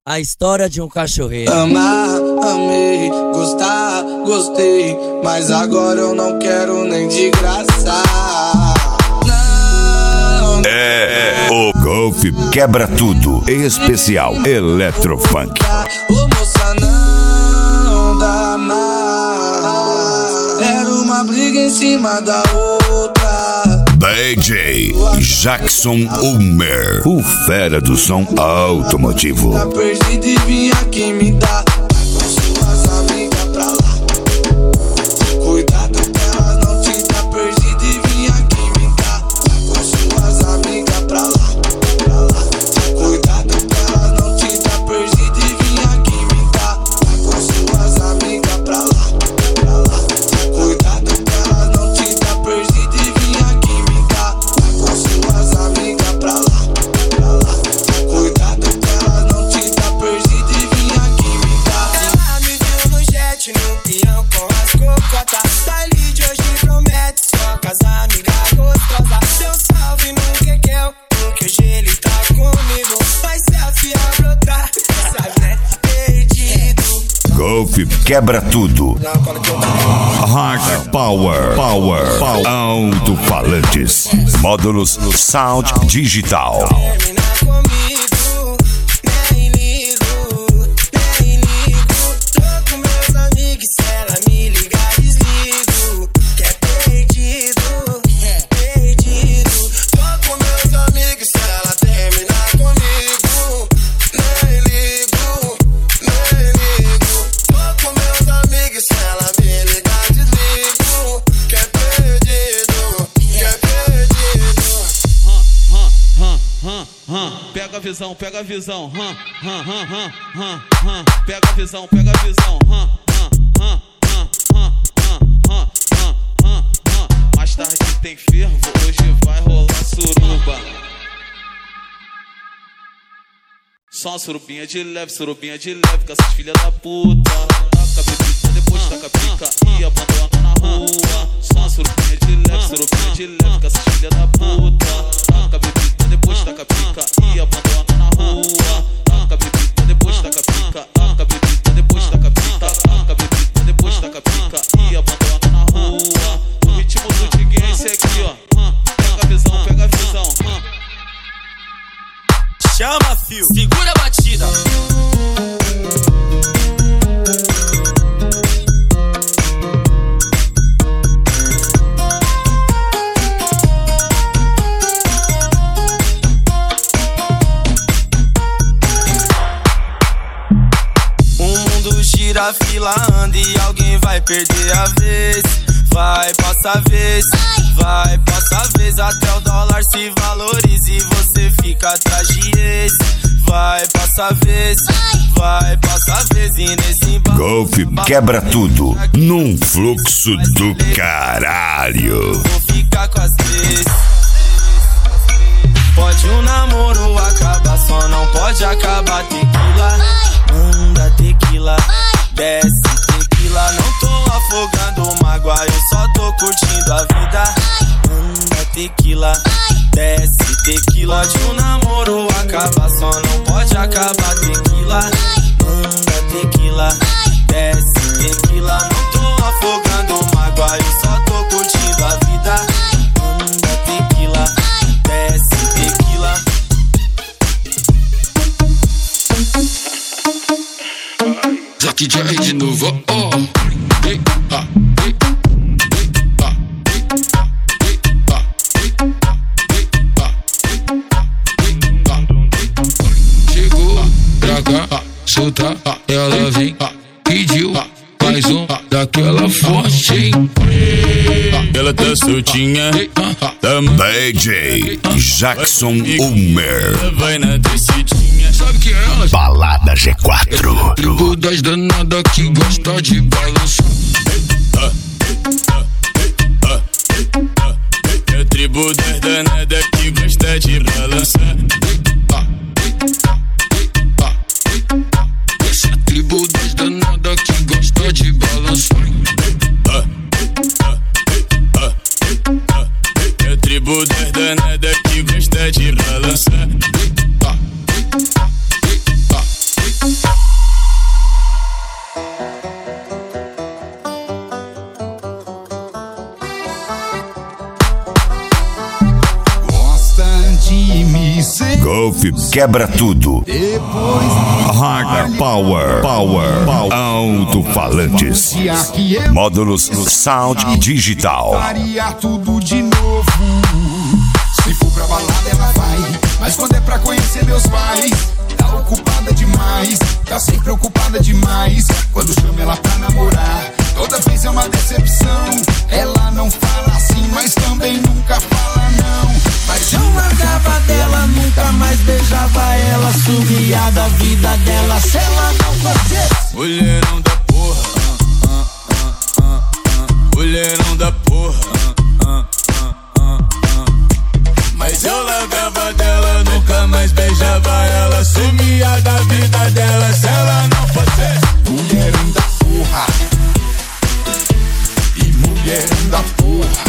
A história de um cachorreiro. Amar, amei, gostar, gostei, mas agora eu não quero nem de graça. Não. O Golf Quebra Tudo, especial Eletrofunk. Ô moça, não dá mais. Era uma briga em cima da outra. DJ Jackson Ulmer, o fera do som automotivo. Tá perdido e vim aqui me dar. Vai com suas amigas pra lá. Cuidado que elas não te dá perdido e vim aqui me dar. Vai com suas amigas pra lá. Cuidado que elas não te dá perdido e vim aqui me dar. Vai com suas amigas pra lá. Cuidado que elas não te dá perdido e vim aqui me dar. Vai com suas amigas pra lá. Cuidado que elas não te dá perdido e vim aqui me dar. Ela me viu no jet, no peão com as cocotas. Baile de hoje promete só com as amigas gostosas. Deu salve no quequel, porque hoje ele tá comigo. Vai selfie a brotar, sabe, né? Perdido. Golf Quebra Tudo. Hard Power, alto-falantes, módulos Sound Digital. Termina comigo, nem ligo. Tô com meus amigos, se ela me ligar, desligo. Que é perdido. Tô com meus amigos, se ela terminar comigo, nem ligo. Tô com meus amigos, se ela me ligar, desligo. Que é perdido. Pega a visão, pega a visão. Pega a visão, pega a visão. Mais tarde tem fervo, hoje vai rolar suruba. Só uma surubinha de leve, com essas filhas da puta. Taca a bebida, depois taca a pica e abandona na rua. Só uma surubinha de leve, com essas filhas da puta. Taca a bebida, depois taca a pica e abandona na rua. Taca a bebida, depois taca a pica. Taca a bebida, depois taca a pica. Taca a bebida, depois taca a pica e abandona na rua. O ritmo do Diguinho é esse aqui, ó. Pega a visão, pega a visão. Chama, fio, segura a batida. O mundo gira, a fila anda e alguém vai perder a vez. Vai passar vez, vai passar vez até o dólar se valorize e você fica atrás de ex. Vai passar vez, vai passar vez e nesse Golf Quebra Tudo, num fluxo do caralho. vou ficar com as três. Pode um namoro acabar, só não pode acabar tequila. Anda tequila, desce tequila. Não tô afogando mágoa, eu só tô curtindo a vida. Anda tequila, desce tequila. Pode um namoro acabar, só não pode acabar tequila. Anda tequila, desce tequila. Não tô afogando mágoa, eu só tô curtindo a vida. Anda tequila, desce tequila. Jack J de novo, chegou pra cá, solta, ela vem, pediu mais um daquela forte, hein? Ela tá soltinha, DJ Jackson Ulmer, vai na descidinha. Sabe que é ela? Balada G4. Tribo das danadas que gosta de balançar. É tribo das danadas que gosta de balançar. Essa tribo das danadas que gosta de balançar. É tribo das danadas que gosta de balançar. Puff quebra tudo. Hard Power. Alto-falantes. Módulos Sound Digital. Faria tudo de novo. Se for pra balada ela vai, mas quando é pra conhecer meus pais, tá ocupada demais, tá sempre ocupada demais. Quando chama ela pra namorar, toda vez é uma decepção. Ela não fala assim, mas também nunca fala não. Mas eu largava dela, nunca mais beijava ela, sumia da vida dela se ela não fosse. Mulherão da porra, mulherão da porra. Mas eu largava dela, nunca mais beijava ela, sumia da vida dela se ela não fosse. Mulherão da porra, e mulherão da porra.